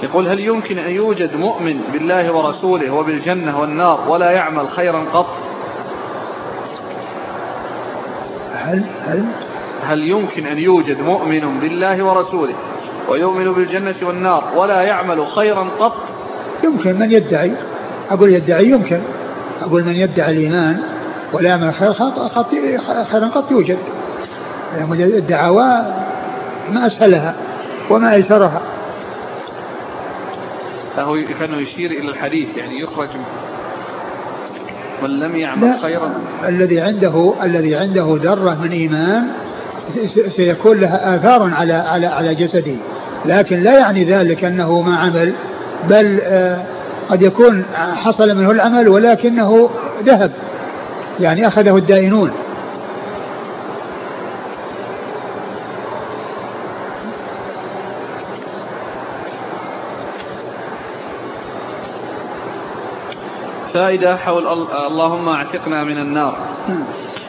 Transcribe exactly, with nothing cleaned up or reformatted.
يقول هل يمكن أن يوجد مؤمن بالله ورسوله وبالجنة والنار ولا يعمل خيرا قط؟ هل هل هل يمكن أن يوجد مؤمن بالله ورسوله ويؤمن بالجنة والنار ولا يعمل خيرا قط؟ يمكن، من يدعي، أقول يدعي يمكن، أقول من يدعي الإيمان ولا يعمل خير خيرا قط يوجد. الدعوة ما أسهلها وما أيسرها. فهو كان يشير إلى الحديث يعني يخرج من لم يعمل خيرا. الذي عنده الذي عنده ذرة من إيمان سيكون لها آثار على على على جسده، لكن لا يعني ذلك أنه ما عمل، بل آه قد يكون حصل منه العمل ولكنه ذهب، يعني أخذه الدائنون. فائدة حول اللهم اعتقنا من النار.